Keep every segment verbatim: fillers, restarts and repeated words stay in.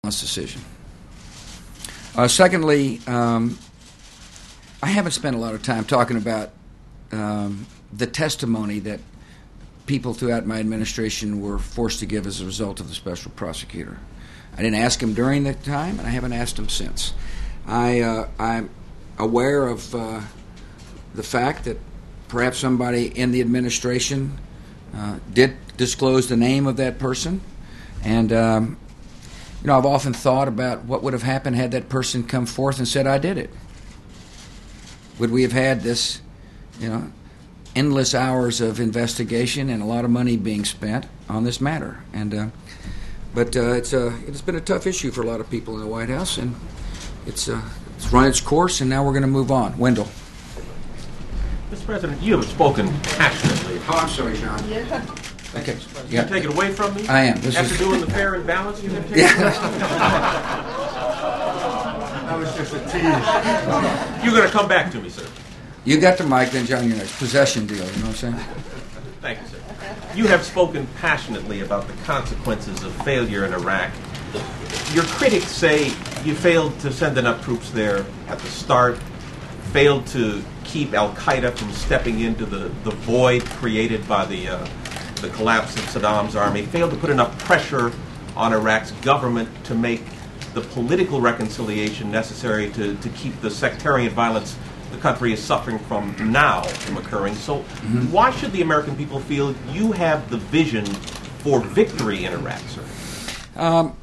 decision. Uh, secondly, um, I haven't spent a lot of time talking about um, the testimony that people throughout my administration were forced to give as a result of the special prosecutor. I didn't ask him during the time, and I haven't asked him since. I, uh, I'm aware of uh, the fact that perhaps somebody in the administration uh, did disclose the name of that person, and um, you know, I've often thought about what would have happened had that person come forth and said, I did it. Would we have had this, you know, endless hours of investigation and a lot of money being spent on this matter? And uh, but uh, it's uh, it's been a tough issue for a lot of people in the White House, and it's uh, it's run its course, and now we're going to move on. Wendell. Mister President, you have spoken passionately. Oh, I'm sorry, John. Yeah. Okay. You yeah. take it away from me? I am. This After is... doing the fair and balance, you have taken it away from me? That was just a tease. You're going to come back to me, sir. You got the mic, then John, your next possession deal, you know what I'm saying? Thank you, sir. You have spoken passionately about the consequences of failure in Iraq. Your critics say you failed to send enough troops there at the start, failed to keep al-Qaeda from stepping into the, the void created by the uh, the collapse of Saddam's army, failed to put enough pressure on Iraq's government to make the political reconciliation necessary to, to keep the sectarian violence the country is suffering from now from occurring. So mm-hmm. why should the American people feel you have the vision for victory in Iraq, sir? Um,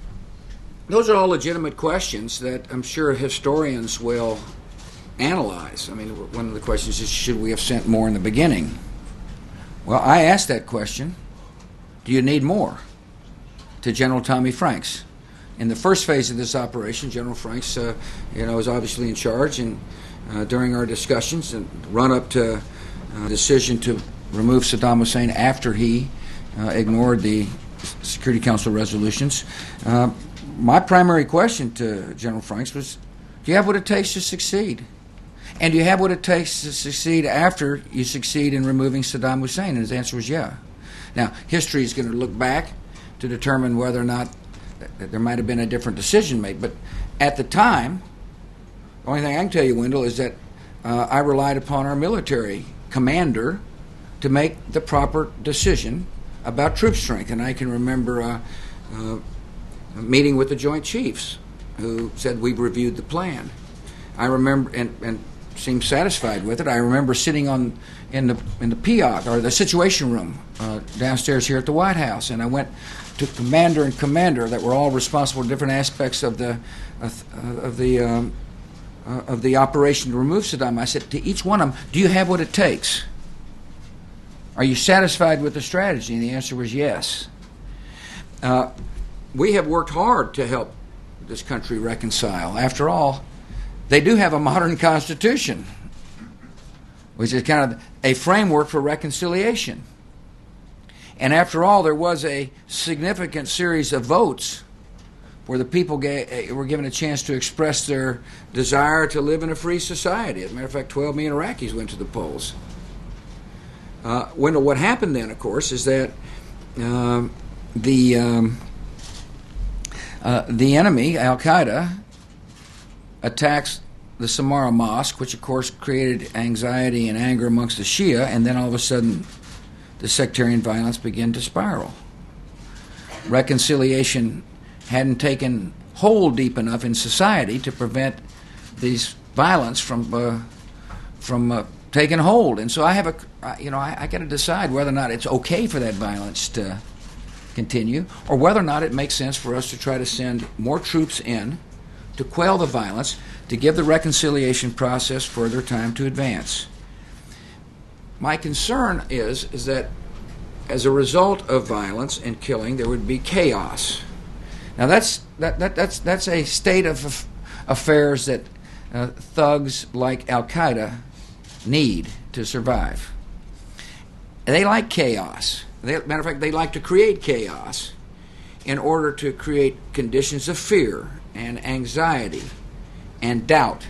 those are all legitimate questions that I'm sure historians will analyze. I mean, one of the questions is, should we have sent more in the beginning? Well, I asked that question, do you need more, to General Tommy Franks. In the first phase of this operation, General Franks, uh, you know, was obviously in charge, and uh, during our discussions and run up to uh, decision to remove Saddam Hussein after he uh, ignored the Security Council resolutions, uh, my primary question to General Franks was, do you have what it takes to succeed? And do you have what it takes to succeed after you succeed in removing Saddam Hussein? And his answer was yeah. Now, history is going to look back to determine whether or not there might have been a different decision made. But at the time, the only thing I can tell you, Wendell, is that uh, I relied upon our military commander to make the proper decision about troop strength. And I can remember uh, uh, a meeting with the Joint Chiefs who said we've reviewed the plan. I remember, and, and seemed satisfied with it. I remember sitting on in the in the P O C, or the Situation Room, uh, downstairs here at the White House, and I went to commander and commander that were all responsible for different aspects of the of, of the um, uh, of the operation to remove Saddam. I said to each one of them, "Do you have what it takes? Are you satisfied with the strategy?" And the answer was yes. Uh, we have worked hard to help this country reconcile. After all, they do have a modern constitution, which is kind of a framework for reconciliation. And after all, there was a significant series of votes where the people gave, were given a chance to express their desire to live in a free society. As a matter of fact, twelve million Iraqis went to the polls. Uh, when, what happened then, of course, is that uh, the um, uh, the enemy, al-Qaeda, attacks the Samarra Mosque, which of course created anxiety and anger amongst the Shia, and then all of a sudden the sectarian violence began to spiral. Reconciliation hadn't taken hold deep enough in society to prevent these violence from uh, from uh, taking hold, and so I have a you know I, I got to decide whether or not it's okay for that violence to continue, or whether or not it makes sense for us to try to send more troops in to quell the violence, to give the reconciliation process further time to advance. My concern is, is that as a result of violence and killing, there would be chaos. Now that's that, that that's that's a state of af- affairs that uh, thugs like al-Qaeda need to survive. They like chaos. They, matter of fact, they like to create chaos in order to create conditions of fear and anxiety and doubt.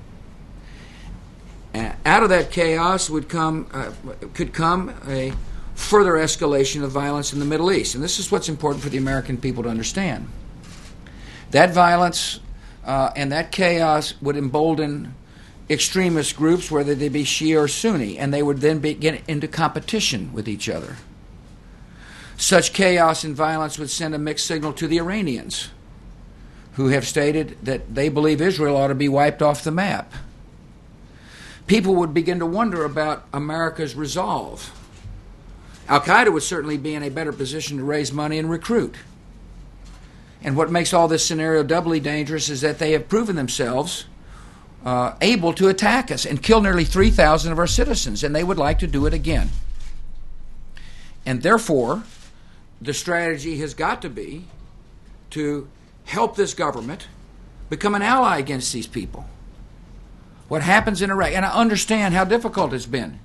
Uh, out of that chaos would come uh, could come a further escalation of violence in the Middle East. And this is what's important for the American people to understand. That violence uh, and that chaos would embolden extremist groups, whether they be Shia or Sunni, and they would then be, get into competition with each other. Such chaos and violence would send a mixed signal to the Iranians, who have stated that they believe Israel ought to be wiped off the map. People would begin to wonder about America's resolve. Al-Qaeda would certainly be in a better position to raise money and recruit. And what makes all this scenario doubly dangerous is that they have proven themselves uh, able to attack us and kill nearly three thousand of our citizens, and they would like to do it again. And therefore, the strategy has got to be to help this government become an ally against these people. What happens in Iraq, and I understand how difficult it's been.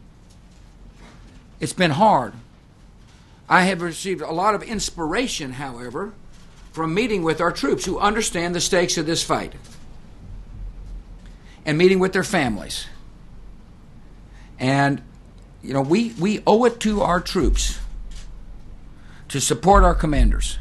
It's been hard. I have received a lot of inspiration, however, from meeting with our troops who understand the stakes of this fight and meeting with their families. And, you know, we, we owe it to our troops to support our commanders,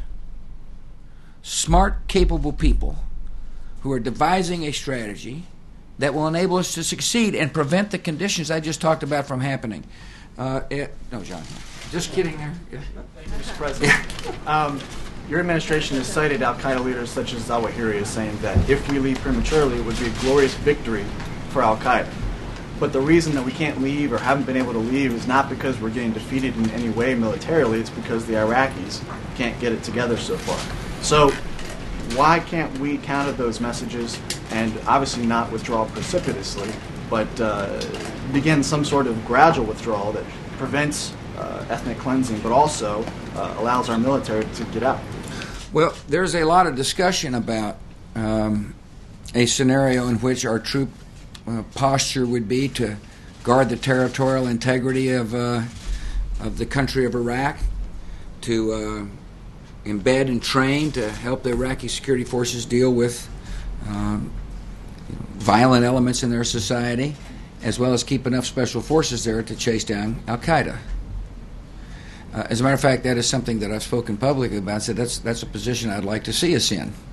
smart, capable people who are devising a strategy that will enable us to succeed and prevent the conditions I just talked about from happening. Uh, it, no, John, just kidding there. Yeah. Thank you, Mister President. Um, your administration has cited al-Qaeda leaders such as Zawahiri as saying that if we leave prematurely, it would be a glorious victory for al-Qaeda. But the reason that we can't leave or haven't been able to leave is not because we're getting defeated in any way militarily, it's because the Iraqis can't get it together so far. So why can't we counter those messages and obviously not withdraw precipitously, but uh, begin some sort of gradual withdrawal that prevents uh, ethnic cleansing, but also uh, allows our military to get out? Well, there's a lot of discussion about um, a scenario in which our troop uh, posture would be to guard the territorial integrity of uh, of the country of Iraq, to uh, embed and train to help the Iraqi security forces deal with um, violent elements in their society, as well as keep enough special forces there to chase down al-Qaeda. Uh, as a matter of fact, that is something that I've spoken publicly about. Said that's that's a position I'd like to see us in.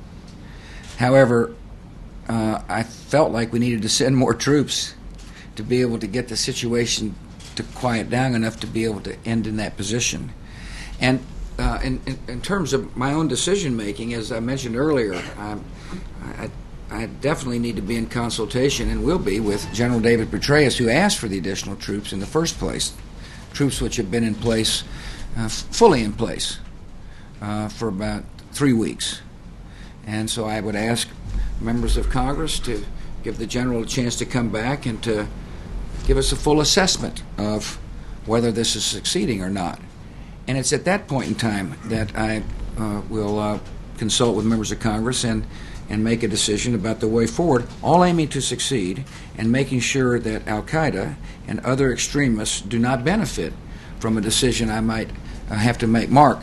However, uh, I felt like we needed to send more troops to be able to get the situation to quiet down enough to be able to end in that position. And uh, in, in, in terms of my own decision making, as I mentioned earlier, um, I, I definitely need to be in consultation, and will be, with General David Petraeus, who asked for the additional troops in the first place. Troops which have been in place, uh, fully in place, uh, for about three weeks. And so I would ask members of Congress to give the General a chance to come back and to give us a full assessment of whether this is succeeding or not. And it's at that point in time that I uh, will uh, consult with members of Congress and, and make a decision about the way forward, all aiming to succeed and making sure that al-Qaeda and other extremists do not benefit from a decision I might uh, have to make. Mark.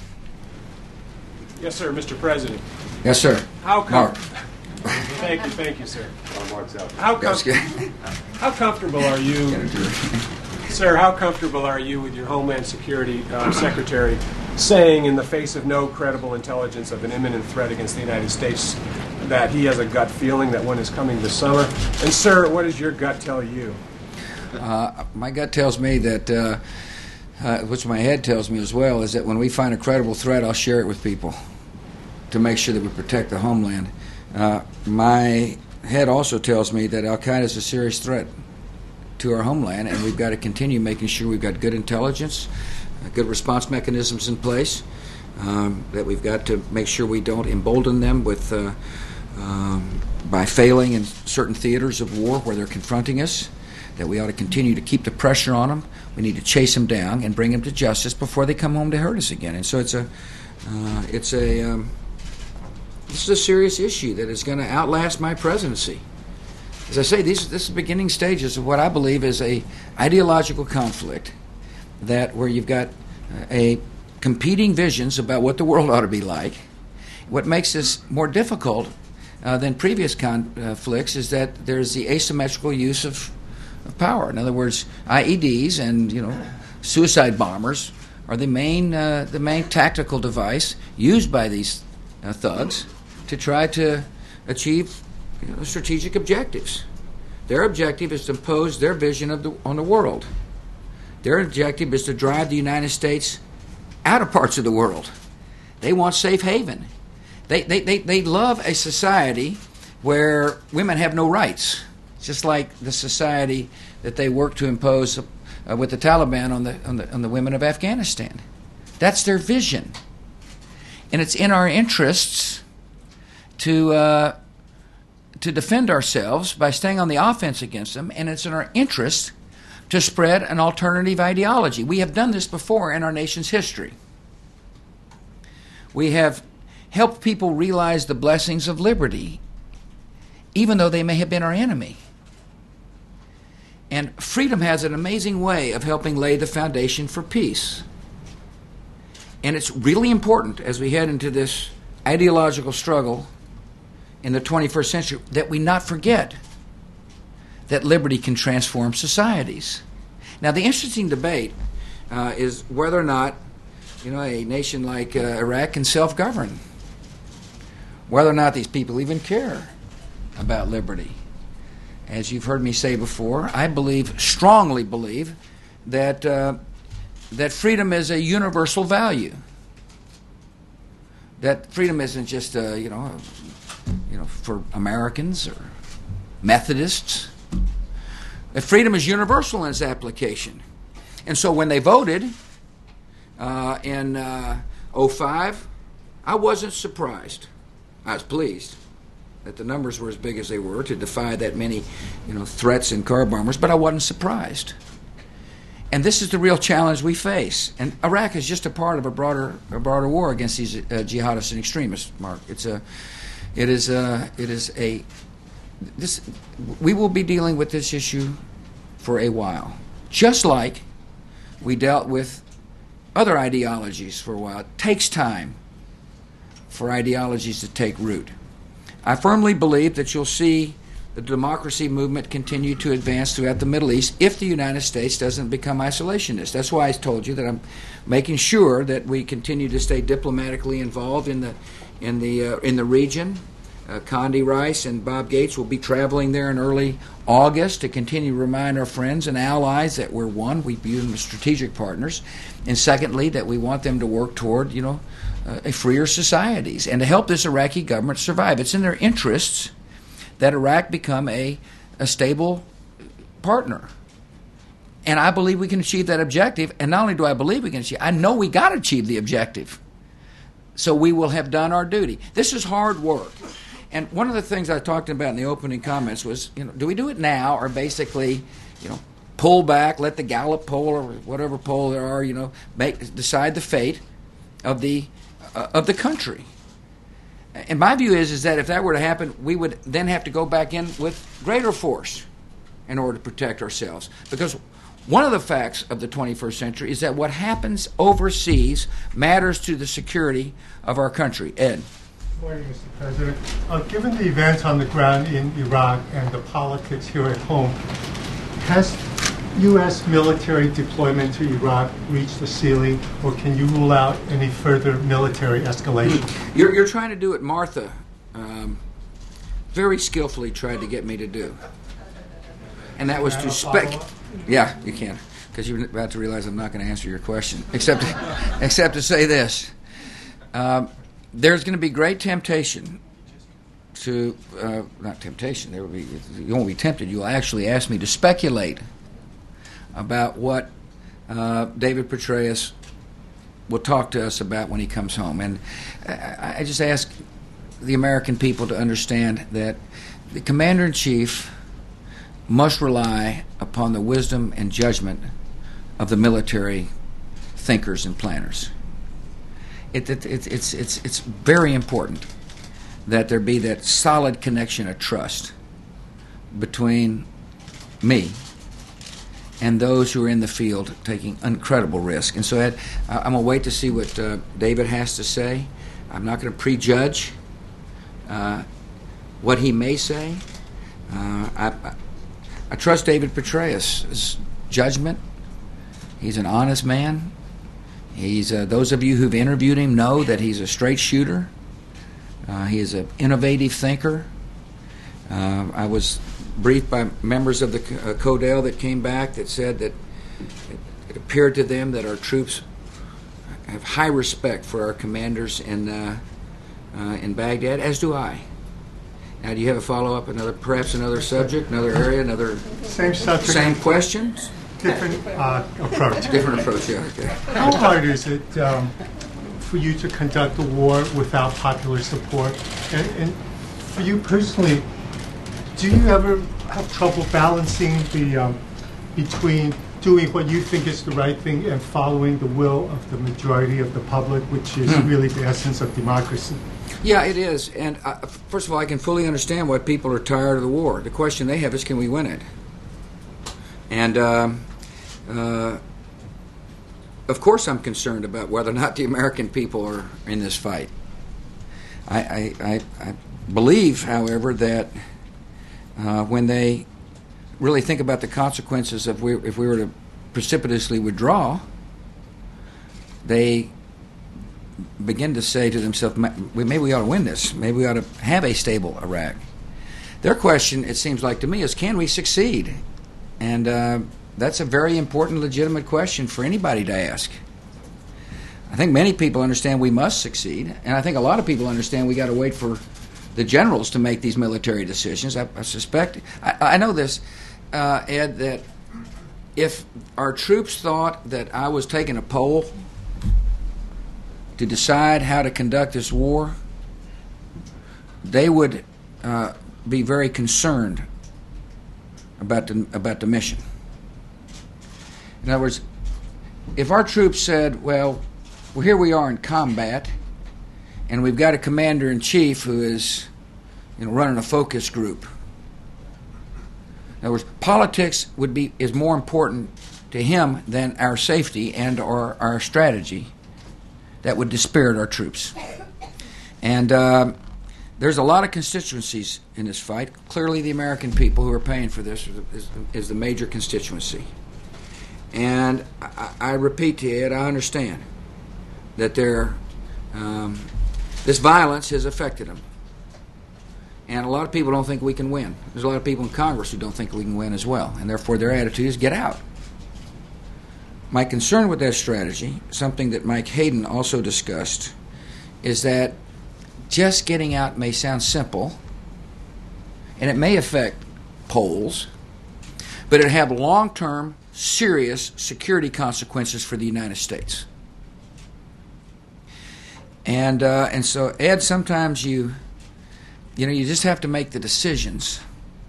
Yes, sir, Mister President. Yes, sir. How com- Mark. Thank you, thank you, sir. Oh, Mark's out. How, com- how comfortable are you, sir, how comfortable are you with your Homeland Security uh, Secretary saying, in the face of no credible intelligence of an imminent threat against the United States, that he has a gut feeling that one is coming this summer? And, sir, what does your gut tell you? Uh, my gut tells me that, uh, uh, which my head tells me as well, is that when we find a credible threat, I'll share it with people to make sure that we protect the homeland. Uh, my head also tells me that al-Qaeda is a serious threat to our homeland, and we've got to continue making sure we've got good intelligence, uh, good response mechanisms in place, um, that we've got to make sure we don't embolden them with uh, um, by failing in certain theaters of war where they're confronting us, that we ought to continue to keep the pressure on them. We need to chase them down and bring them to justice before they come home to hurt us again. And so it's a, uh, it's a, um, this is a serious issue that is going to outlast my presidency. As I say, these this is the beginning stages of what I believe is a ideological conflict, that where you've got a competing visions about what the world ought to be like. What makes this more difficult uh, than previous conflicts is that there's the asymmetrical use of of power. In other words, I E Ds and you know suicide bombers are the main uh, the main tactical device used by these uh, thugs to try to achieve you know, strategic objectives. Their objective is to impose their vision of the, on the world. Their objective is to drive the United States out of parts of the world. They want safe haven. They, they, they, they love a society where women have no rights, just like the society that they work to impose uh, with the Taliban on the, on the on the women of Afghanistan. That's their vision, and it's in our interests to uh, to defend ourselves by staying on the offense against them, and it's in our interest to spread an alternative ideology. We have done this before in our nation's history. We have helped people realize the blessings of liberty, even though they may have been our enemy. And freedom has an amazing way of helping lay the foundation for peace. And it's really important as we head into this ideological struggle in the twenty-first century that we not forget that liberty can transform societies. Now, the interesting debate uh, is whether or not, you know, a nation like uh, Iraq can self-govern, whether or not these people even care about liberty. As you've heard me say before, I believe, strongly believe, that uh, that freedom is a universal value. That freedom isn't just, uh, you know, you know, for Americans or Methodists. That freedom is universal in its application. And so when they voted uh, in uh, oh five, I wasn't surprised. I was pleased that the numbers were as big as they were to defy that many, you know, threats and car bombers, but I wasn't surprised. And this is the real challenge we face. And Iraq is just a part of a broader, a broader war against these uh, jihadists and extremists. Mark, it's a, it is a, it is a. This, we will be dealing with this issue for a while, just like we dealt with other ideologies for a while. It takes time for ideologies to take root. I firmly believe that you'll see the democracy movement continue to advance throughout the Middle East if the United States doesn't become isolationist. That's why I told you that I'm making sure that we continue to stay diplomatically involved in the in the uh, in the region. Uh, Condi Rice and Bob Gates will be traveling there in early August to continue to remind our friends and allies that we're one. We view them as strategic partners, and secondly, that we want them to work toward, you know, uh, a freer societies and to help this Iraqi government survive. It's in their interests that Iraq become a, a stable partner. And I believe we can achieve that objective. And not only do I believe we can achieve, I know we got to achieve the objective. So we will have done our duty. This is hard work. And one of the things I talked about in the opening comments was, you know, do we do it now or basically, you know, pull back, let the Gallup poll or whatever poll there are, you know, make decide the fate of the uh, of the country? And my view is is that if that were to happen, we would then have to go back in with greater force in order to protect ourselves. Because one of the facts of the twenty-first century is that what happens overseas matters to the security of our country. Ed. Good morning, Mister President. Uh, given the events on the ground in Iraq and the politics here at home, has U S military deployment to Iraq reached the ceiling, or can you rule out any further military escalation? You're, you're trying to do what Martha um, very skillfully tried to get me to do. And that was to spec. Yeah, you can, because you're about to realize I'm not going to answer your question, except to, except to say this. Um, there's going to be great temptation to, uh, not temptation, there will be, you won't be tempted, you'll actually ask me to speculate about what uh, David Petraeus will talk to us about when he comes home. And I, I just ask the American people to understand that the Commander-in-Chief must rely upon the wisdom and judgment of the military thinkers and planners. It, it, it, it's, it's, it's very important that there be that solid connection of trust between me and those who are in the field taking incredible risk. And so Ed, I'm going to wait to see what uh, David has to say. I'm not going to prejudge uh, what he may say. Uh, I, I, I trust David Petraeus' judgment. He's an honest man. He's uh, those of you who've interviewed him know that he's a straight shooter. Uh, he is an innovative thinker. Uh, I was briefed by members of the uh, CODEL that came back that said that it, it appeared to them that our troops have high respect for our commanders in uh, uh, in Baghdad, as do I. Now, do you have a follow-up, another, perhaps another subject, another area, another Same subject. same question? Different uh, approach. Different approach, yeah. Okay. How hard is it um, for you to conduct a war without popular support? And, and for you personally, do you ever have trouble balancing the um, between doing what you think is the right thing and following the will of the majority of the public, which is Hmm. really the essence of democracy? Yeah, it is. And uh, first of all, I can fully understand why people are tired of the war. The question they have is, can we win it? And um, uh, of course, I'm concerned about whether or not the American people are in this fight. I, I, I, I believe, however, that uh, when they really think about the consequences of we, if we were to precipitously withdraw, they begin to say to themselves, maybe we ought to win this. Maybe we ought to have a stable Iraq. Their question, it seems like to me, is can we succeed? And uh, that's a very important, legitimate question for anybody to ask. I think many people understand we must succeed, and I think a lot of people understand we got to wait for the generals to make these military decisions. I, I suspect, I, I know this, uh, Ed, that if our troops thought that I was taking a poll to decide how to conduct this war, they would uh, be very concerned about the, about the mission. In other words, if our troops said, well, well, here we are in combat, and we've got a commander-in-chief who is, you know, running a focus group. In other words, politics would be is more important to him than our safety and our, our strategy. That would dispirit our troops. And uh, there's a lot of constituencies in this fight. Clearly, the American people who are paying for this is, is the major constituency. And I, I repeat to you, Ed, I understand that they're, um, this violence has affected them. And a lot of people don't think we can win. There's a lot of people in Congress who don't think we can win as well. And therefore, their attitude is get out. My concern with that strategy, something that Mike Hayden also discussed, is that just getting out may sound simple, and it may affect polls, but it have long-term, serious security consequences for the United States. And uh, and so, Ed, sometimes you, you know, you just have to make the decisions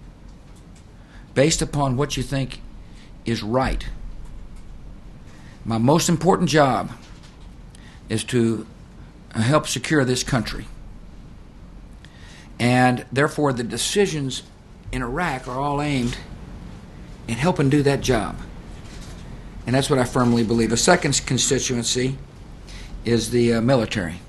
based upon what you think is right. My most important job is to help secure this country. And therefore, the decisions in Iraq are all aimed at helping do that job. And that's what I firmly believe. A second constituency is the uh, military.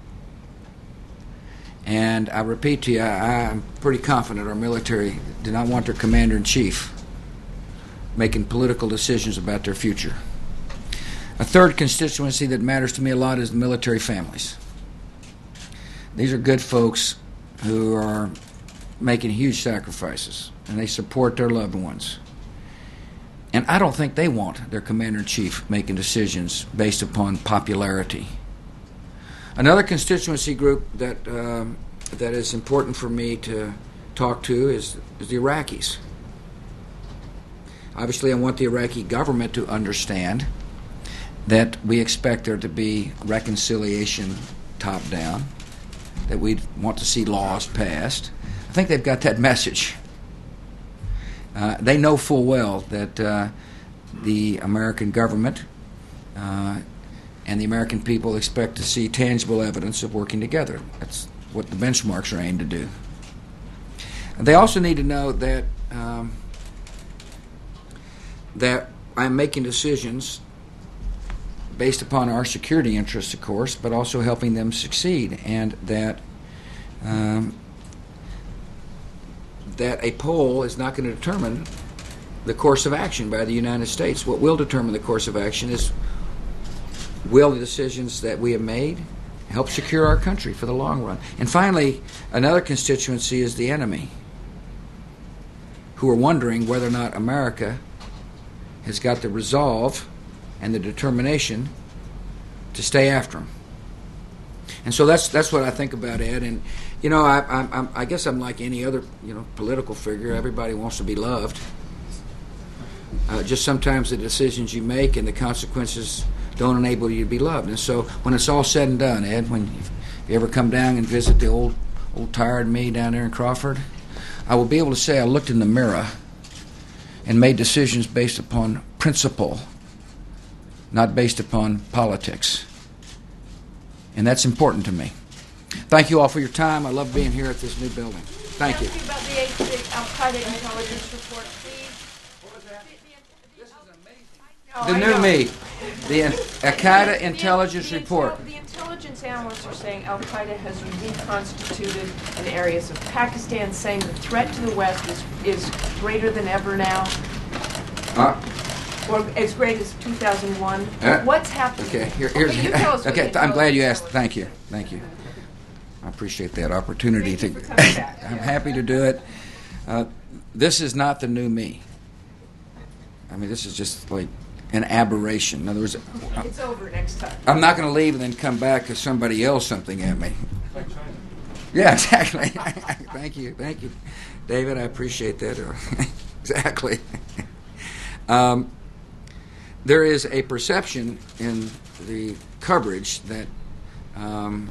And I repeat to you, I, I'm pretty confident our military do not want their commander-in-chief making political decisions about their future. A third constituency that matters to me a lot is the military families. These are good folks who are making huge sacrifices, and they support their loved ones. And I don't think they want their commander-in-chief making decisions based upon popularity. Another constituency group that um, that is important for me to talk to is, is the Iraqis. Obviously, I want the Iraqi government to understand that we expect there to be reconciliation top-down, that we want to see laws passed. I think they've got that message. Uh, they know full well that uh, the American government uh, and the American people expect to see tangible evidence of working together. That's what the benchmarks are aimed to do. And they also need to know that um, that I'm making decisions based upon our security interests, of course, but also helping them succeed, and that um, that a poll is not going to determine the course of action by the United States. What will determine the course of action is will the decisions that we have made help secure our country for the long run. And finally, another constituency is the enemy, who are wondering whether or not America has got the resolve and the determination to stay after them. And so that's that's what I think about Ed. And you know, I, I, I guess I'm like any other you know political figure. Everybody wants to be loved. Uh, just sometimes the decisions you make and the consequences don't enable you to be loved. And so when it's all said and done, Ed, when you, you ever come down and visit the old old tired me down there in Crawford, I will be able to say I looked in the mirror and made decisions based upon principle, not based upon politics. And that's important to me. Thank you all for your time. I love being here at this new building. Thank you. Ask you about the, the Al Qaeda intelligence report, please. What was that? This is amazing. The new me, the Al Qaeda intelligence the, report. The intelligence analysts are saying Al Qaeda has reconstituted in areas of Pakistan, saying the threat to the West is, is greater than ever now, Uh, or as great as two thousand one. Uh, What's happening? okay, here, here's. Okay, you tell us what Okay, the I'm glad you asked. intelligence Thank you, thank you. I appreciate that opportunity Thank you to. for coming back. I'm happy to do it. Uh, this is not the new me. I mean, this is just like an aberration. In other words, It's over next time. I'm not going to leave and then come back because somebody yells something at me. Yeah, exactly. Thank you, thank you, David. I appreciate that. Exactly. Um, there is a perception in the coverage that um,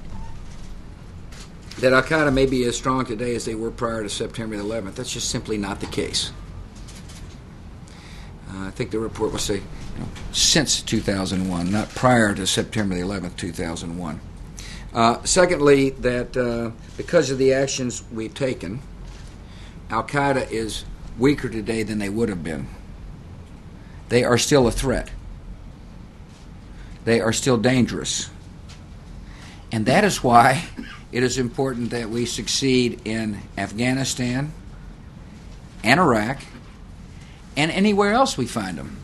that Al Qaeda may be as strong today as they were prior to September the eleventh. That's just simply not the case. Uh, I think the report will say, you know, since two thousand one, not prior to September the eleventh, two thousand one. Uh, secondly, that uh, because of the actions we've taken, Al Qaeda is weaker today than they would have been. They are still a threat. They are still dangerous. And that is why it is important that we succeed in Afghanistan and Iraq and anywhere else we find them.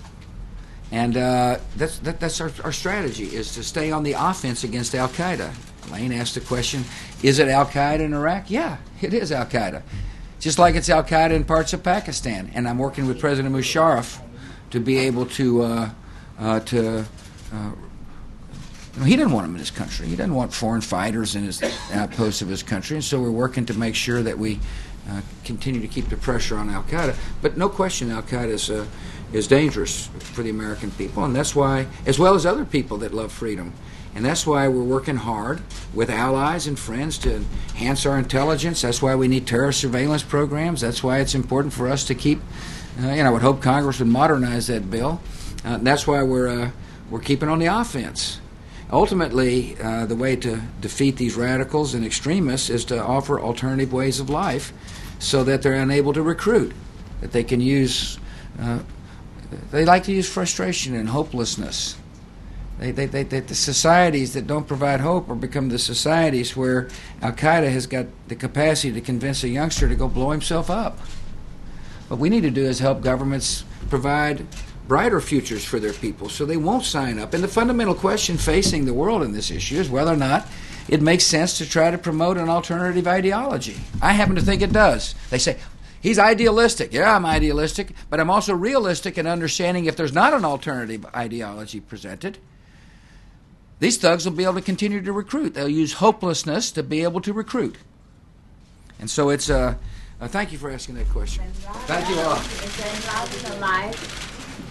And uh, that's that, that's our, our strategy, is to stay on the offense against Al Qaeda. Lane asked the question, is it Al Qaeda in Iraq? Yeah, it is Al Qaeda. Just like it's Al Qaeda in parts of Pakistan. And I'm working with President Musharraf to be able to uh, uh, to. Uh, he doesn't want them in his country. He doesn't want foreign fighters in his outposts of his country. And so we're working to make sure that we uh, continue to keep the pressure on Al Qaeda. But no question, Al Qaeda is uh, is dangerous for the American people, and that's why, as well as other people that love freedom. And that's why we're working hard with allies and friends to enhance our intelligence. That's why we need terror surveillance programs. That's why it's important for us to keep, uh, you know, I would hope Congress would modernize that bill. Uh, that's why we're uh, we're keeping on the offense. Ultimately, uh, the way to defeat these radicals and extremists is to offer alternative ways of life so that they're unable to recruit, that they can use, uh, they like to use frustration and hopelessness. They, they, they, they, the societies that don't provide hope are become the societies where Al Qaeda has got the capacity to convince a youngster to go blow himself up. What we need to do is help governments provide brighter futures for their people so they won't sign up. And the fundamental question facing the world in this issue is whether or not it makes sense to try to promote an alternative ideology. I happen to think it does. They say, he's idealistic. Yeah, I'm idealistic, but I'm also realistic in understanding if there's not an alternative ideology presented, these thugs will be able to continue to recruit. They'll use hopelessness to be able to recruit. And so it's, uh, uh, thank you for asking that question. Thank you all. Is Ben Rogers alive?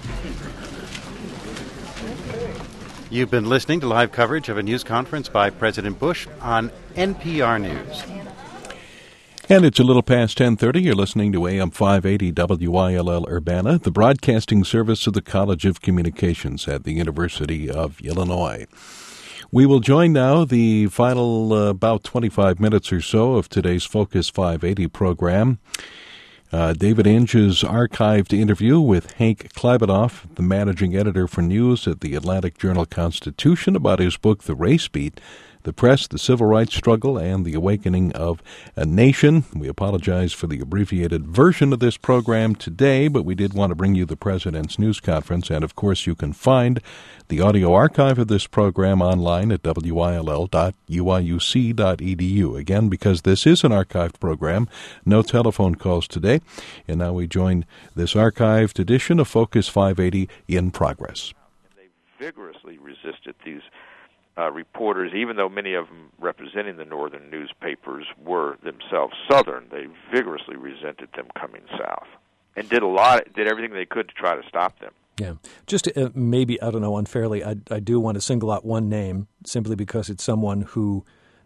You've been listening to live coverage of a news conference by President Bush on N P R News. And it's a little past ten thirty. You're listening to A M five eighty W I L L Urbana, the broadcasting service of the College of Communications at the University of Illinois. We will join now the final uh, about twenty-five minutes or so of today's Focus five eighty program. Uh, David Inge's archived interview with Hank Kleibodoff, the managing editor for news at the Atlantic Journal-Constitution, about his book, The Race Beat, the press, the civil rights struggle, and the awakening of a nation. We apologize for the abbreviated version of this program today, but we did want to bring you the President's News Conference, and of course you can find the audio archive of this program online at W I L L dot U I U C dot E D U. Again, because this is an archived program, no telephone calls today. And now we join this archived edition of Focus five eighty in progress. They vigorously resisted these uh, reporters, even though many of them representing the northern newspapers were themselves Southern. They vigorously resented them coming south and did a lot, did everything they could to try to stop them. Yeah. Just uh, maybe, I don't know, unfairly, I, I do want to single out one name simply because it's someone who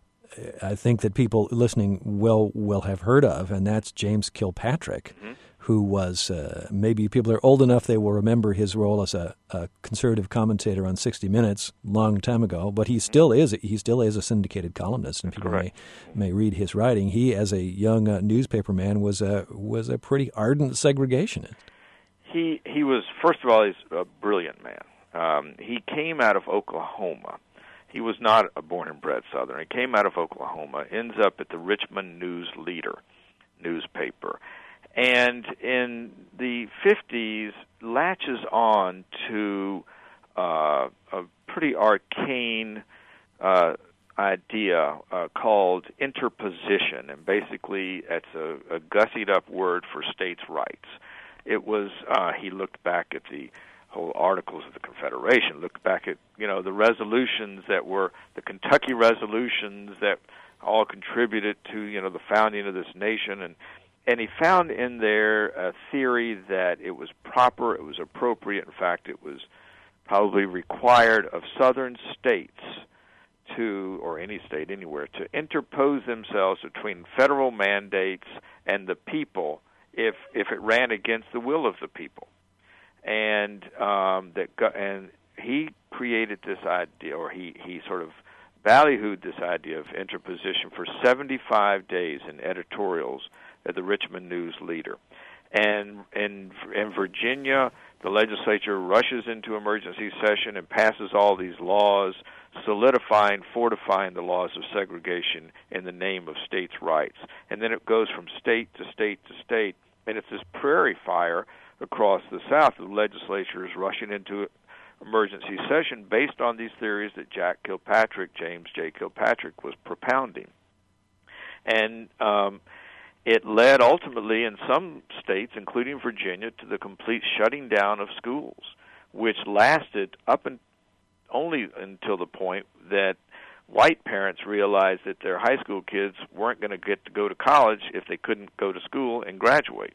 I think that people listening will will have heard of, and that's James Kilpatrick, mm-hmm. who was, uh, maybe people are old enough they will remember his role as a, a conservative commentator on sixty minutes long time ago, but he still is he still is a syndicated columnist, and people may, may read his writing. He, as a young uh, newspaperman, was a, was a pretty ardent segregationist. He he was, first of all, he's a brilliant man. Um, he came out of Oklahoma. He was not a born and bred Southern. He came out of Oklahoma, ends up at the Richmond News Leader newspaper, and in the fifties latches on to uh, a pretty arcane uh, idea uh, called interposition, and basically it's a, a gussied-up word for states' rights. It was, uh, he looked back at the whole Articles of the Confederation, looked back at, you know, the resolutions that were, the Kentucky resolutions that all contributed to, you know, the founding of this nation, and and he found in there a theory that it was proper, it was appropriate, in fact, it was probably required of Southern states to, or any state anywhere, to interpose themselves between federal mandates and the people if if it ran against the will of the people. And um, that and he created this idea, or he, he sort of ballyhooed this idea of interposition for seventy-five days in editorials at the Richmond News Leader. And in, in Virginia, the legislature rushes into emergency session and passes all these laws, solidifying, fortifying the laws of segregation in the name of states' rights. And then it goes from state to state to state, and it's this prairie fire across the South. The legislature is rushing into emergency session based on these theories that Jack Kilpatrick, James J. Kilpatrick, was propounding. And um, it led ultimately in some states, including Virginia, to the complete shutting down of schools, which lasted up and only until the point that white parents realized that their high school kids weren't going to get to go to college if they couldn't go to school and graduate.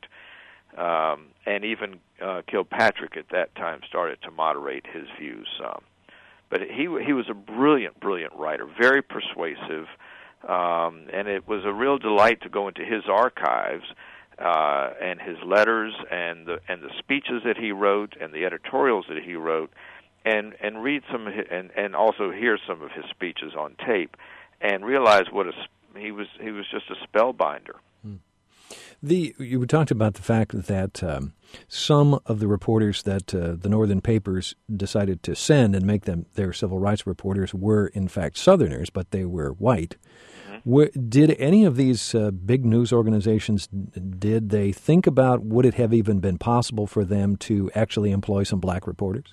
Um, and even uh, Kilpatrick at that time started to moderate his views some. But he he was a brilliant, brilliant writer, very persuasive, um, and it was a real delight to go into his archives uh, and his letters and the and the speeches that he wrote and the editorials that he wrote, and and read some of his, and and also hear some of his speeches on tape, and realize what a he was he was just a spellbinder. The you talked about the fact that um, some of the reporters that uh, the northern papers decided to send and make them their civil rights reporters were in fact Southerners, but they were white. Mm-hmm. Were, did any of these uh, big news organizations, did they think about would it have even been possible for them to actually employ some black reporters?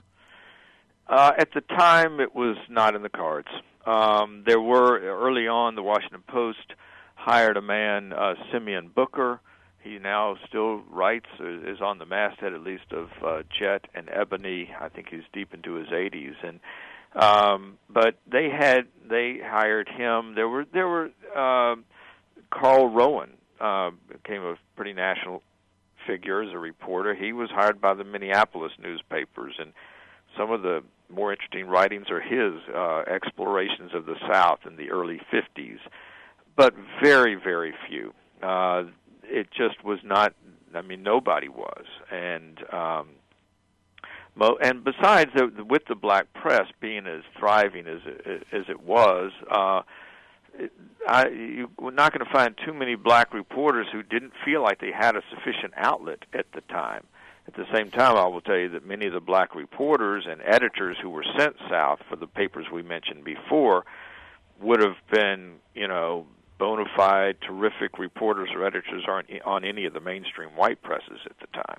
Uh, at the time, it was not in the cards. Um, there were, early on, the Washington Post hired a man, uh, Simeon Booker. He now still writes, is on the masthead at least of uh, Jet and Ebony. I think he's deep into his eighties. And um, but they had they hired him. There were there were uh, Carl Rowan uh, became a pretty national figure as a reporter. He was hired by the Minneapolis newspapers, and some of the more interesting writings are his uh, explorations of the South in the early fifties. But very, very few. Uh, it just was not, I mean, nobody was. And um, mo- and besides, the, with the black press being as thriving as it, as it was, uh, it, I, you were not going to find too many black reporters who didn't feel like they had a sufficient outlet at the time. At the same time, I will tell you that many of the black reporters and editors who were sent south for the papers we mentioned before would have been, you know, bona fide, terrific reporters or editors on, on any of the mainstream white presses at the time.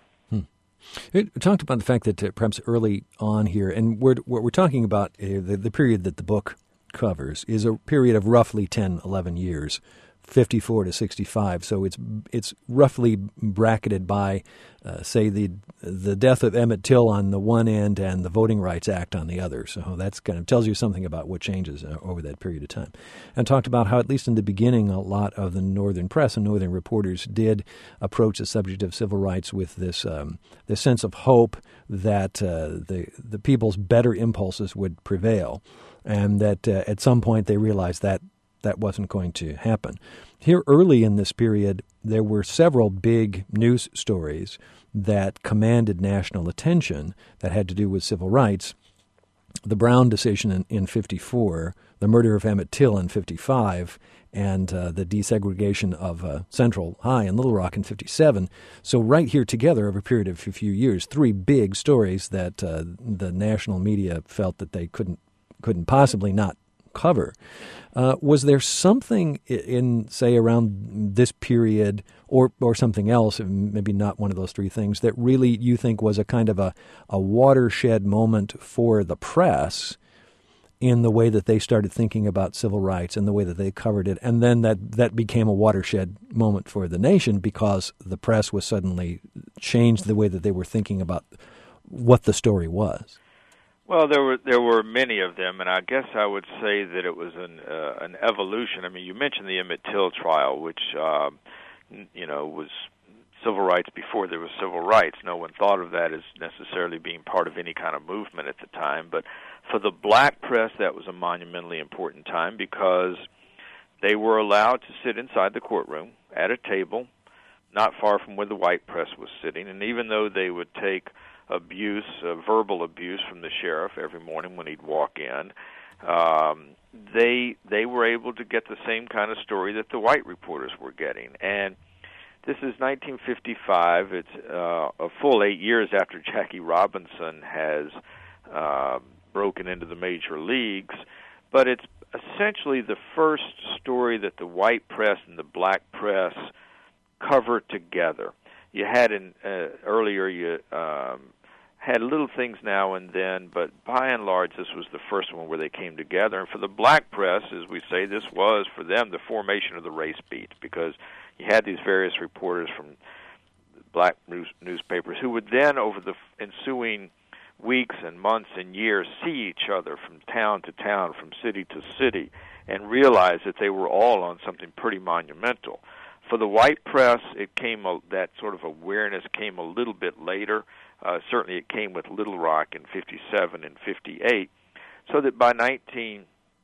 It talked about the fact that uh, perhaps early on here, and we're, what we're talking about, uh, the, the period that the book covers, is a period of roughly ten, eleven years, fifty-four to sixty-five. So it's it's roughly bracketed by, uh, say, the the death of Emmett Till on the one end and the Voting Rights Act on the other. So that's kind of tells you something about what changes uh, over that period of time. And talked about how, at least in the beginning, a lot of the Northern press and Northern reporters did approach the subject of civil rights with this um, this sense of hope that uh, the the people's better impulses would prevail, and that uh, at some point they realized that that wasn't going to happen. Here early in this period, there were several big news stories that commanded national attention that had to do with civil rights. The Brown decision in, in fifty-four, the murder of Emmett Till in fifty-five, and uh, the desegregation of uh, Central High in Little Rock in fifty-seven. So right here together over a period of a few years, three big stories that uh, the national media felt that they couldn't couldn't possibly not cover. Uh, was there something in, say, around this period or or something else, maybe not one of those three things, that really you think was a kind of a, a watershed moment for the press in the way that they started thinking about civil rights and the way that they covered it, and then that, that became a watershed moment for the nation because the press was suddenly changed the way that they were thinking about what the story was? Well, there were there were many of them, and I guess I would say that it was an uh, an evolution. I mean, you mentioned the Emmett Till trial, which uh, you know was civil rights before there was civil rights. No one thought of that as necessarily being part of any kind of movement at the time. But for the black press, that was a monumentally important time because they were allowed to sit inside the courtroom at a table, not far from where the white press was sitting, and even though they would take abuse, uh, verbal abuse from the sheriff every morning when he'd walk in, um, they they were able to get the same kind of story that the white reporters were getting. And this is nineteen fifty-five. It's uh, a full eight years after Jackie Robinson has uh, broken into the major leagues, but it's essentially the first story that the white press and the black press cover together. You had in uh, earlier you um, had little things now and then, but by and large, this was the first one where they came together. And for the black press, as we say, this was for them the formation of the race beat, because you had these various reporters from black news, newspapers who would then, over the ensuing weeks and months and years, see each other from town to town, from city to city, and realize that they were all on something pretty monumental. For the white press, it came a, that sort of awareness came a little bit later. Uh, certainly, it came with Little Rock in fifty-seven and fifty-eight, so that by nineteen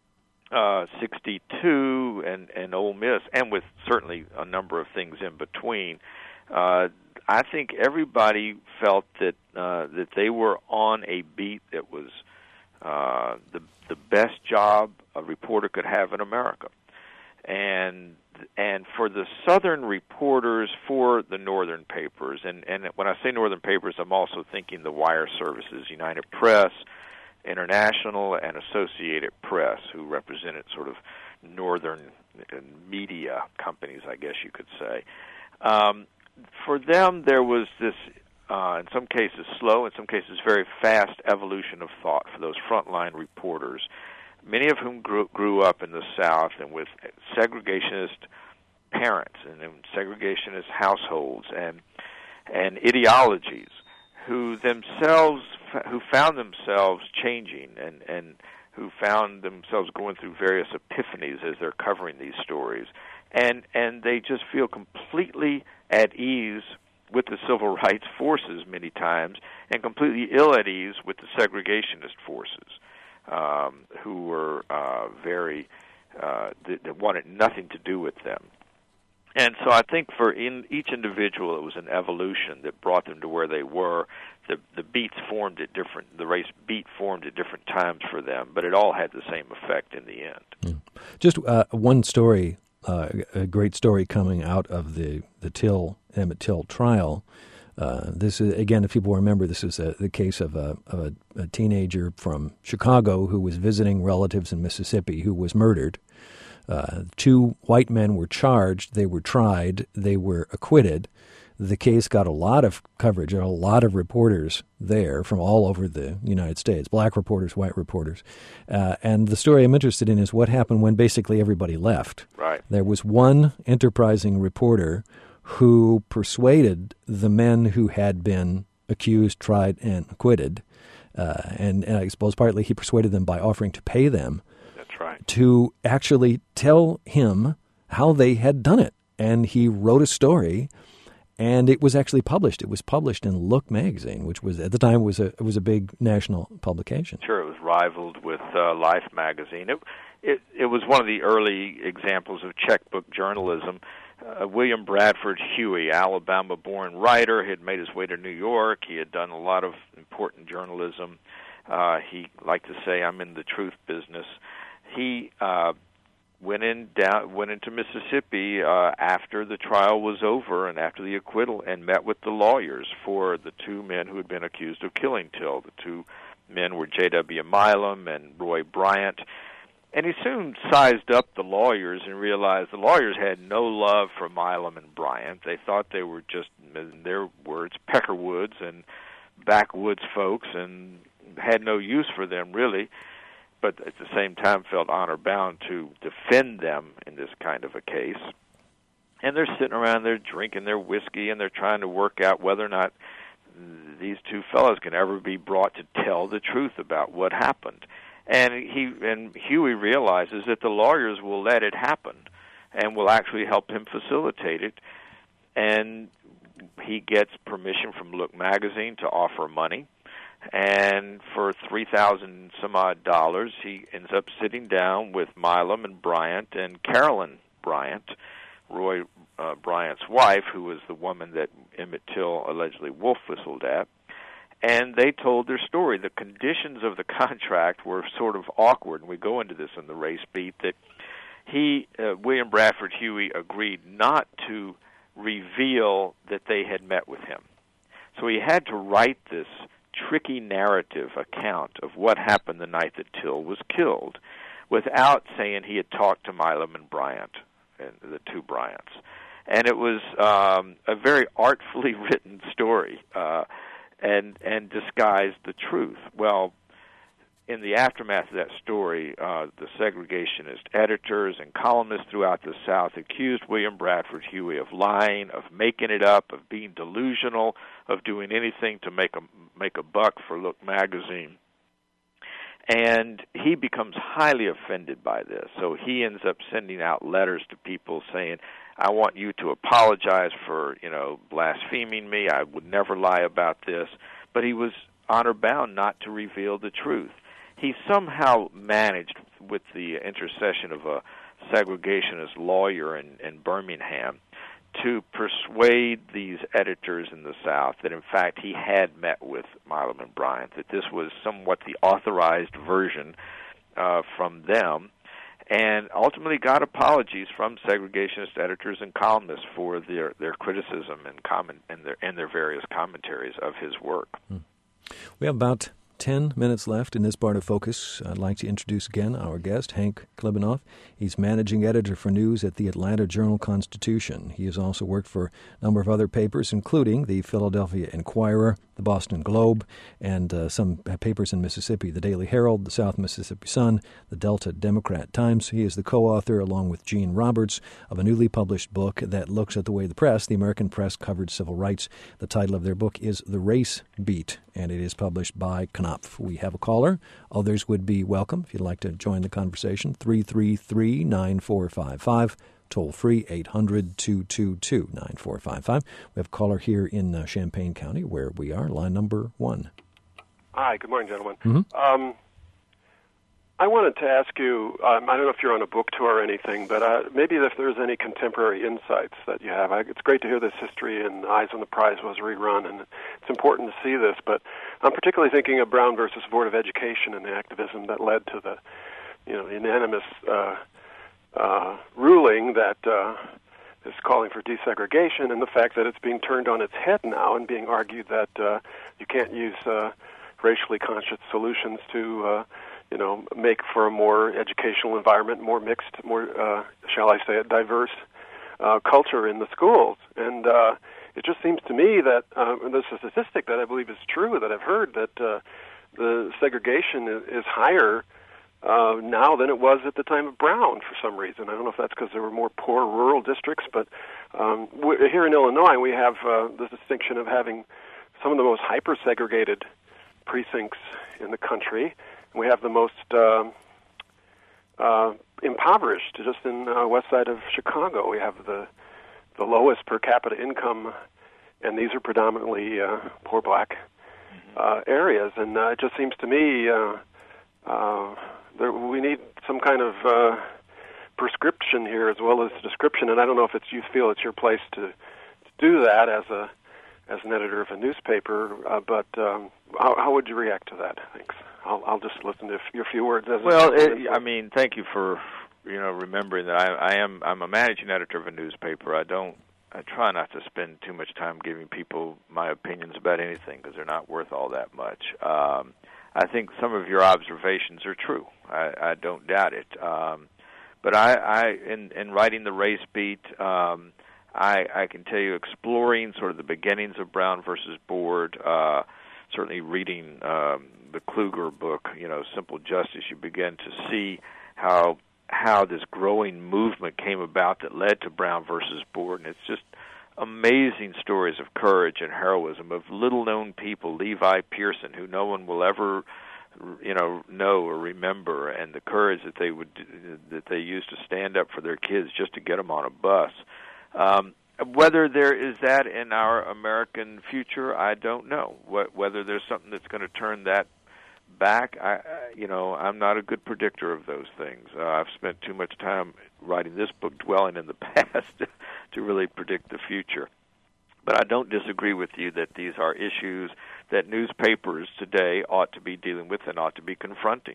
sixty-two and and Ole Miss, and with certainly a number of things in between, uh, I think everybody felt that uh, that they were on a beat that was uh, the the best job a reporter could have in America, and. And for the southern reporters for the northern papers, and, and when I say northern papers, I'm also thinking the wire services, United Press, International, and Associated Press, who represented sort of northern media companies, I guess you could say. Um, for them, there was this, uh, in some cases slow, in some cases very fast evolution of thought for those frontline reporters, many of whom grew, grew up in the South and with segregationist parents and in segregationist households and and ideologies, who themselves who found themselves changing and and who found themselves going through various epiphanies as they're covering these stories, and and they just feel completely at ease with the civil rights forces many times, and completely ill at ease with the segregationist forces. Um, who were uh, very, uh, that, that wanted nothing to do with them. And so I think for in each individual, it was an evolution that brought them to where they were. The the beats formed at different, the race beat formed at different times for them, but it all had the same effect in the end. Yeah. Just uh, one story, uh, a great story coming out of the, the Till, Emmett Till trial, Uh, this is, again, if people remember, this is a, the case of, a, of a, a teenager from Chicago who was visiting relatives in Mississippi who was murdered. Uh, two white men were charged. They were tried. They were acquitted. The case got a lot of coverage, and a lot of reporters there from all over the United States, black reporters, white reporters. Uh, and the story I'm interested in is what happened when basically everybody left. Right. There was one enterprising reporter who persuaded the men who had been accused, tried, and acquitted, uh, and, and I suppose partly he persuaded them by offering to pay them. That's right. To actually tell him how they had done it. And he wrote a story, and it was actually published. It was published in Look magazine, which was at the time was a it was a big national publication. Sure, it was rivaled with uh, Life magazine. It, it it was one of the early examples of checkbook journalism. Uh, William Bradford Huey, Alabama-born writer, had made his way to New York. He had done a lot of important journalism. Uh, he liked to say, "I'm in the truth business." He uh, went in down went into Mississippi uh, after the trial was over and after the acquittal, and met with the lawyers for the two men who had been accused of killing Till. The two men were J W Milam and Roy Bryant. And he soon sized up the lawyers and realized the lawyers had no love for Milam and Bryant. They thought they were just, in their words, peckerwoods and backwoods folks, and had no use for them, really, but at the same time felt honor-bound to defend them in this kind of a case. And they're sitting around there drinking their whiskey, and they're trying to work out whether or not these two fellows can ever be brought to tell the truth about what happened. And he and Huey realizes that the lawyers will let it happen and will actually help him facilitate it. And he gets permission from Look magazine to offer money. And for three thousand some odd dollars, he ends up sitting down with Milam and Bryant and Carolyn Bryant, Roy uh, Bryant's wife, who was the woman that Emmett Till allegedly wolf whistled at. And they told their story. The conditions of the contract were sort of awkward, and we go into this in the race beat, that he, uh, William Bradford Huey, agreed not to reveal that they had met with him. So he had to write this tricky narrative account of what happened the night that Till was killed without saying he had talked to Milam and Bryant, and the two Bryants. And it was um, a very artfully written story. Uh, and and disguised the truth. Well, in the aftermath of that story, uh, the segregationist editors and columnists throughout the South accused William Bradford Huey of lying, of making it up, of being delusional, of doing anything to make a make a buck for Look magazine. And he becomes highly offended by this. So he ends up sending out letters to people saying, I want you to apologize for, you know, blaspheming me. I would never lie about this. But he was honor-bound not to reveal the truth. He somehow managed, with the intercession of a segregationist lawyer in, in Birmingham, to persuade these editors in the South that, in fact, he had met with Milam and Bryant, that this was somewhat the authorized version uh, from them, and ultimately got apologies from segregationist editors and columnists for their, their criticism and comment and their and their various commentaries of his work. Hmm. We have about ten minutes left in this part of Focus. I'd like to introduce again our guest, Hank Klebanoff. He's managing editor for news at the Atlanta Journal-Constitution. He has also worked for a number of other papers, including the Philadelphia Inquirer, the Boston Globe, and uh, some papers in Mississippi, the Daily Herald, the South Mississippi Sun, the Delta Democrat Times. He is the co-author, along with Gene Roberts, of a newly published book that looks at the way the press, the American press, covered civil rights. The title of their book is The Race Beat, and it is published by Knopf. We have a caller. Others would be welcome if you'd like to join the conversation. three three three, nine four five five. Toll free, eight hundred, two two two, nine four five five. We have a caller here in uh, Champaign County, where we are. Line number one. Hi, good morning, gentlemen. Mm-hmm. Um, I wanted to ask you, um, I don't know if you're on a book tour or anything, but uh, maybe if there's any contemporary insights that you have. I, it's great to hear this history, and Eyes on the Prize was rerun, and it's important to see this, but I'm particularly thinking of Brown versus Board of Education and the activism that led to the, you know, unanimous uh, uh, ruling that uh, is calling for desegregation, and the fact that it's being turned on its head now and being argued that uh, you can't use uh, racially conscious solutions to, uh, you know, make for a more educational environment, more mixed, more, uh, shall I say it, diverse uh, culture in the schools. And uh, it just seems to me that uh, there's a statistic that I believe is true that I've heard that uh, the segregation is, is higher Uh, now than it was at the time of Brown for some reason. I don't know if that's because there were more poor rural districts, but um, w- here in Illinois we have uh, the distinction of having some of the most hyper-segregated precincts in the country. We have the most uh, uh, impoverished, just in the uh, west side of Chicago. We have the the lowest per capita income, and these are predominantly uh, poor black uh, areas. And uh, it just seems to me uh, uh, There, we need some kind of uh, prescription here as well as description, and I don't know if it's you feel it's your place to, to do that as a as an editor of a newspaper. Uh, but um, how, how would you react to that? Thanks. I'll, I'll just listen to your few words. As well, it, I mean, thank you for you know remembering that I, I am I'm a managing editor of a newspaper. I don't I try not to spend too much time giving people my opinions about anything because they're not worth all that much. Um, I think some of your observations are true. I, I don't doubt it. Um, but I, I in, in writing the race beat, um, I, I can tell you exploring sort of the beginnings of Brown versus Board, uh, certainly reading um, the Kluger book, you know, Simple Justice, you begin to see how how this growing movement came about that led to Brown versus Board. And it's just amazing stories of courage and heroism of little-known people, Levi Pearson, who no one will ever, you know, know or remember, and the courage that they would that they used to stand up for their kids just to get them on a bus. Um, whether there is that in our American future, I don't know. Whether there's something that's going to turn that back, I, you know, I'm not a good predictor of those things. Uh, I've spent too much time writing this book, dwelling in the past, to really predict the future. But I don't disagree with you that these are issues that newspapers today ought to be dealing with and ought to be confronting.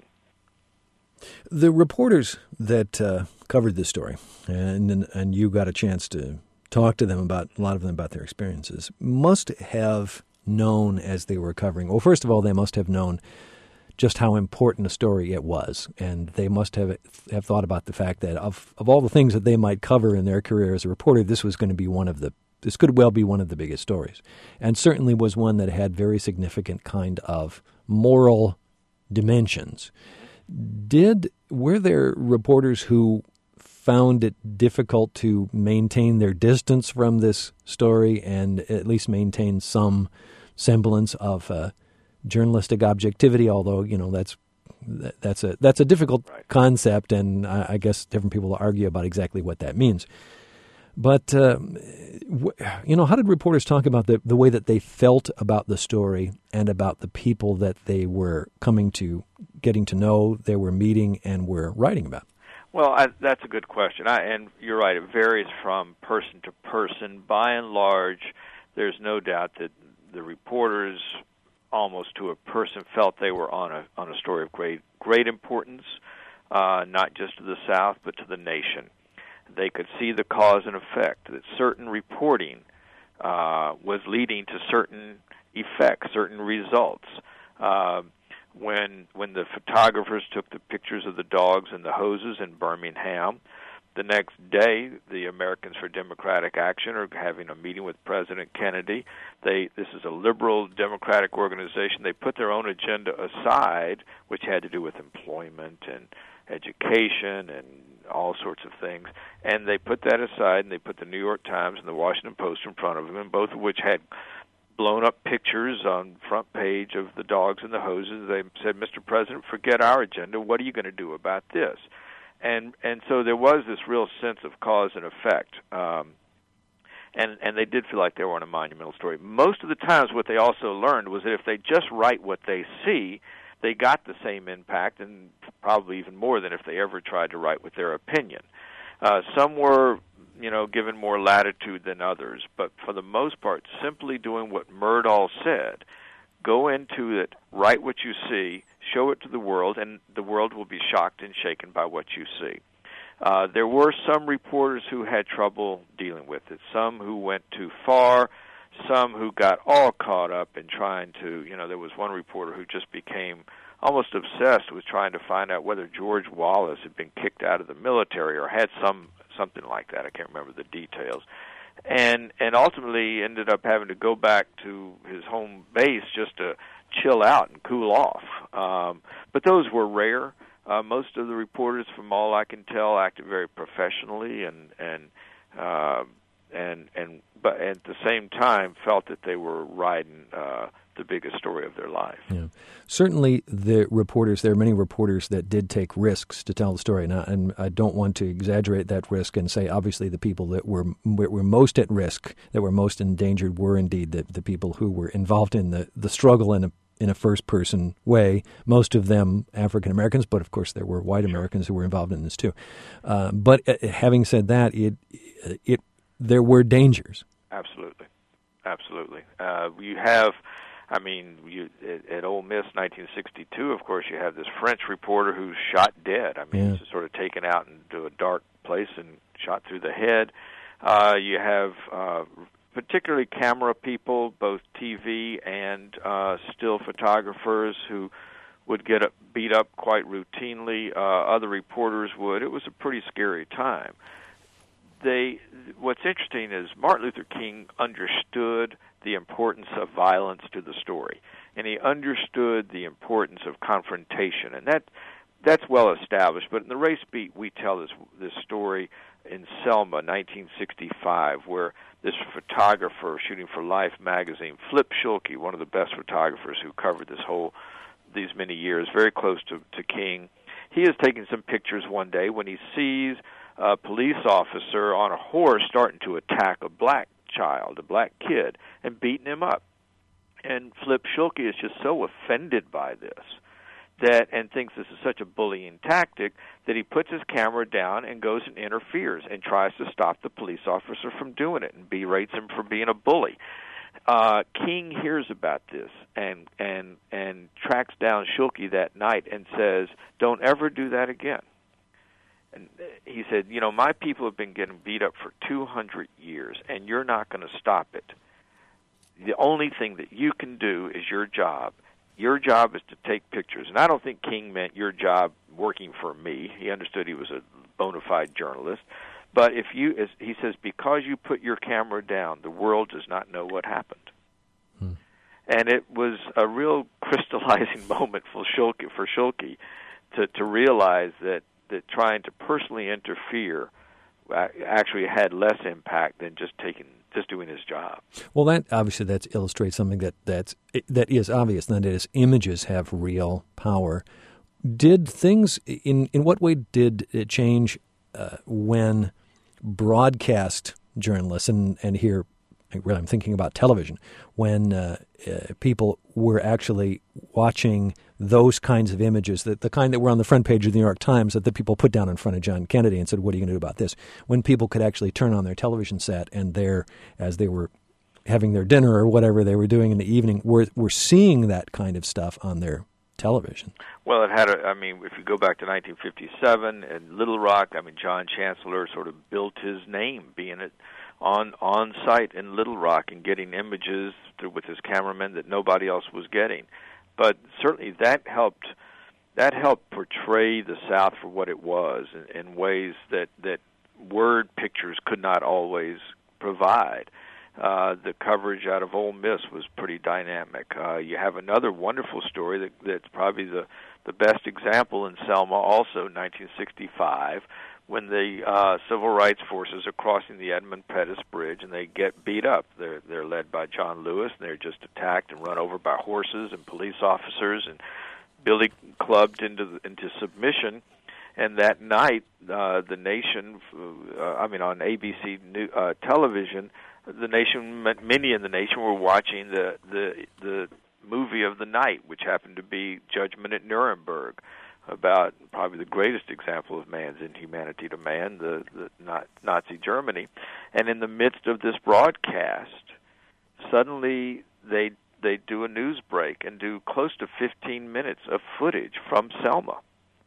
The reporters that uh, covered this story, and and you got a chance to talk to them about a lot of them about their experiences, must have known as they were covering. Well, first of all, they must have known just how important a story it was, and they must have have thought about the fact that of of all the things that they might cover in their career as a reporter, this was going to be one of the this could well be one of the biggest stories, and certainly was one that had very significant kind of moral dimensions. Did were there reporters who found it difficult to maintain their distance from this story and at least maintain some semblance of uh, journalistic objectivity? Although, you know, that's that, that's a that's a difficult right. concept, and I, I guess different people argue about exactly what that means. But uh, w- you know, how did reporters talk about the the way that they felt about the story and about the people that they were coming to, getting to know, they were meeting, and were writing about? Well, I, that's a good question, I, and you're right. It varies from person to person. By and large, there's no doubt that the reporters, almost to a person, felt they were on a on a story of great great importance, uh, not just to the South but to the nation. They could see the cause and effect, that certain reporting uh, was leading to certain effects, certain results. Uh, when when the photographers took the pictures of the dogs and the hoses in Birmingham, the next day the Americans for Democratic Action are having a meeting with President Kennedy. They this is a liberal democratic organization. They put their own agenda aside, which had to do with employment and education and all sorts of things, and they put that aside, and they put the New York Times and the Washington Post in front of them, and both of which had blown-up pictures on front page of the dogs and the hoses. They said, Mister President, forget our agenda. What are you going to do about this? And and so there was this real sense of cause and effect, um, and and they did feel like they were on a monumental story. Most of the times what they also learned was that if they just write what they see, they got the same impact, and probably even more than if they ever tried to write with their opinion. Uh, some were, you know, given more latitude than others, but for the most part, simply doing what Murdahl said, go into it, write what you see, show it to the world, and the world will be shocked and shaken by what you see. Uh, there were some reporters who had trouble dealing with it, some who went too far, some who got all caught up in trying to, you know, there was one reporter who just became almost obsessed with trying to find out whether George Wallace had been kicked out of the military or had some something like that. I can't remember the details. And and ultimately ended up having to go back to his home base just to chill out and cool off. Um, but those were rare. Uh, most of the reporters, from all I can tell, acted very professionally and and uh, and and but at the same time felt that they were riding uh, the biggest story of their life. Yeah. Certainly, the reporters. There are many reporters that did take risks to tell the story, and I, and I don't want to exaggerate that risk and say obviously the people that were were most at risk, that were most endangered, were indeed the the people who were involved in the the struggle in a in a first-person way, most of them African Americans, but of course there were white Americans who were involved in this too. Uh, but uh, having said that, it it there were dangers. Absolutely, absolutely. Uh, you have, I mean, you, at, at Ole Miss, nineteen sixty-two. Of course, you have this French reporter who's shot dead. I mean, Yeah. he's just sort of taken out into a dark place and shot through the head. Uh, you have uh, particularly camera people, both T V and uh, still photographers, who would get up, beat up quite routinely. Uh, other reporters would. It was a pretty scary time. They, what's interesting is Martin Luther King understood the importance of violence to the story, and he understood the importance of confrontation, and that that's well established. But in the race beat, we tell this this story in Selma, nineteen sixty-five, where this photographer shooting for Life magazine, Flip Schulke, one of the best photographers who covered this whole these many years, very close to, to King, he is taking some pictures one day when he sees a police officer on a horse starting to attack a black child, a black kid, and beating him up. And Flip Schulke is just so offended by this that and thinks this is such a bullying tactic that he puts his camera down and goes and interferes and tries to stop the police officer from doing it and berates him for being a bully. Uh, King hears about this and and and tracks down Schulke that night and says, "Don't ever do that again." And he said, "You know, my people have been getting beat up for two hundred years, and you're not going to stop it. The only thing that you can do is your job. Your job is to take pictures." And I don't think King meant your job working for me. He understood he was a bona fide journalist. But if you, as he says, because you put your camera down, the world does not know what happened. Hmm. And it was a real crystallizing moment for Schulke, for Schulke to, to realize that, that trying to personally interfere actually had less impact than just taking just doing his job. Well, that obviously that illustrates something that that's that is obvious, and that is images have real power. Did things in in what way did it change uh, when broadcast journalists and and here really I'm thinking about television, when uh, uh, people were actually watching those kinds of images, that the kind that were on the front page of the New York Times that the people put down in front of John Kennedy and said, "What are you going to do about this?" When people could actually turn on their television set and there, as they were having their dinner or whatever they were doing in the evening, were were seeing that kind of stuff on their television. Well, it had a, I mean, if you go back to nineteen fifty-seven in Little Rock, I mean, John Chancellor sort of built his name being it on on site in Little Rock and getting images through, with his cameraman that nobody else was getting. But certainly that helped that helped portray the South for what it was in, in ways that, that word pictures could not always provide. Uh, the coverage out of Ole Miss was pretty dynamic. Uh, you have another wonderful story that, that's probably the, the best example in Selma, also nineteen sixty-five, when the uh, civil rights forces are crossing the Edmund Pettus Bridge and they get beat up. They're they're led by John Lewis, and they're just attacked and run over by horses and police officers and billy clubbed into into submission. And that night, uh, the nation, uh, I mean, on A B C new, uh, television, the nation, many in the nation were watching the, the the movie of the night, which happened to be Judgment at Nuremberg, about probably the greatest example of man's inhumanity to man, the, the Nazi Germany. And in the midst of this broadcast, suddenly they they do a news break and do close to fifteen minutes of footage from Selma.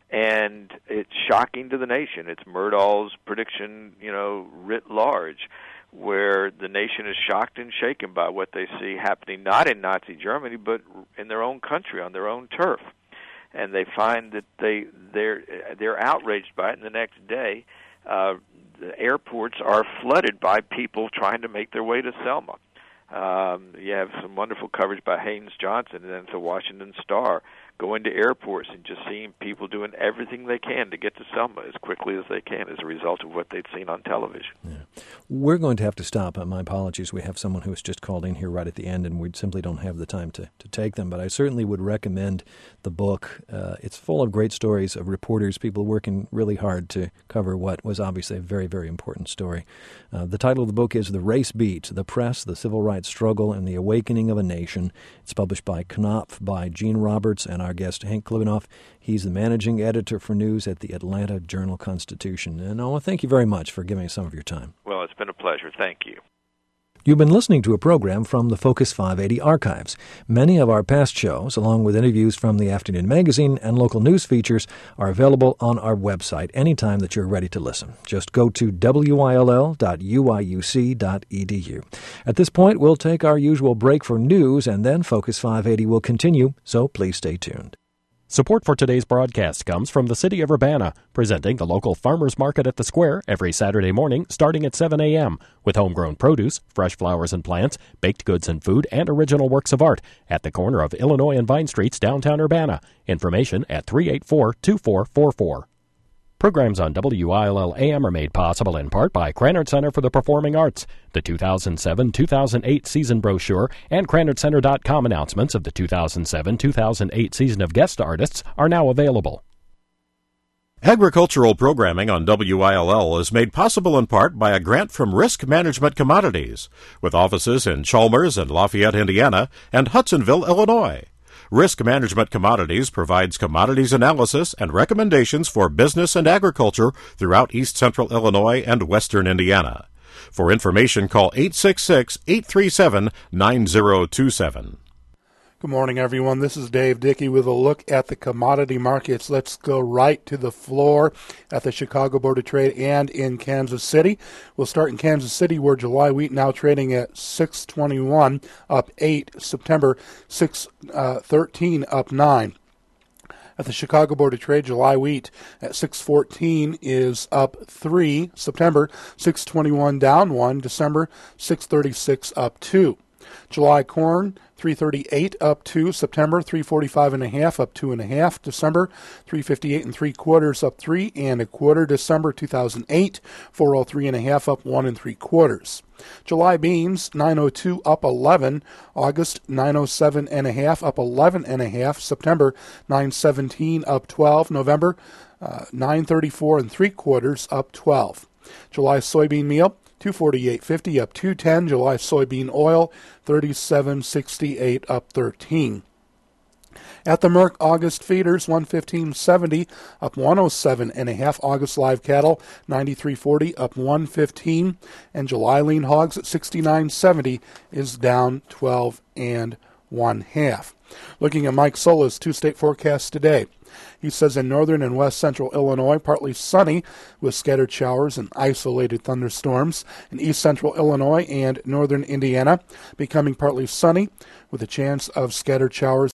And it's shocking to the nation. It's Myrdal's prediction, you know, writ large, where the nation is shocked and shaken by what they see happening not in Nazi Germany, but in their own country, on their own turf. And they find that they they're they're outraged by it. And the next day, uh, the airports are flooded by people trying to make their way to Selma. Um, you have some wonderful coverage by Haynes Johnson, and then it's the Washington Star, going to airports and just seeing people doing everything they can to get to Selma as quickly as they can as a result of what they'd seen on television. Yeah. We're going to have to stop. Uh, my apologies. We have someone who has just called in here right at the end, and we simply don't have the time to, to take them. But I certainly would recommend the book. Uh, it's full of great stories of reporters, people working really hard to cover what was obviously a very, very important story. Uh, the title of the book is The Race Beat, The Press, the Civil Rights Struggle, and the Awakening of a Nation. It's published by Knopf, by Gene Roberts, and our guest, Hank Klivanoff. He's the managing editor for news at the Atlanta Journal-Constitution. And I want to thank you very much for giving us some of your time. Well, it's been a pleasure. Thank you. You've been listening to a program from the Focus five eighty archives. Many of our past shows, along with interviews from the afternoon magazine and local news features, are available on our website anytime that you're ready to listen. Just go to W I L L dot U I U C dot E D U. At this point, we'll take our usual break for news, and then Focus five eighty will continue, so please stay tuned. Support for today's broadcast comes from the City of Urbana, presenting the local farmers market at the Square every Saturday morning starting at seven a.m. with homegrown produce, fresh flowers and plants, baked goods and food, and original works of art at the corner of Illinois and Vine Streets, downtown Urbana. Information at three eight four, two four four four. Programs on W I L L A M are made possible in part by Krannert Center for the Performing Arts. The two thousand seven two thousand eight season brochure and Krannert Center dot com announcements of the two thousand seven two thousand eight season of guest artists are now available. Agricultural programming on W I L L is made possible in part by a grant from Risk Management Commodities, with offices in Chalmers and Lafayette, Indiana, and Hudsonville, Illinois. Risk Management Commodities provides commodities analysis and recommendations for business and agriculture throughout East Central Illinois and Western Indiana. For information, call eight six six, eight three seven, nine zero two seven. Good morning, everyone. This is Dave Dickey with a look at the commodity markets. Let's go right to the floor at the Chicago Board of Trade and in Kansas City. We'll start in Kansas City, where July wheat now trading at six twenty-one, up eight. September six thirteen, up nine. At the Chicago Board of Trade, July wheat at six fourteen is up three. September six twenty-one, down one. December six thirty-six, up two. July corn three thirty-eight, up two. September three forty-five and a half, up two and a half. December three fifty-eight and three quarters, up three and a quarter. December two thousand eight four oh three and a half, up one and three quarters. July beans nine oh two, up eleven. August nine oh seven and a half, up eleven and a half. September nine seventeen, up twelve. November uh, nine thirty-four and three quarters, up twelve. July soybean meal two forty-eight fifty, up two ten. July soybean oil thirty-seven sixty-eight, up thirteen. At the Merck, August feeders one fifteen seventy, up one oh seven and a half. August live cattle ninety-three forty, up one fifteen, and July lean hogs at sixty-nine seventy is down twelve and one half. Looking at Mike Sola's two-state forecast today. He says in northern and west central Illinois, partly sunny with scattered showers and isolated thunderstorms. In east central Illinois and northern Indiana, becoming partly sunny with a chance of scattered showers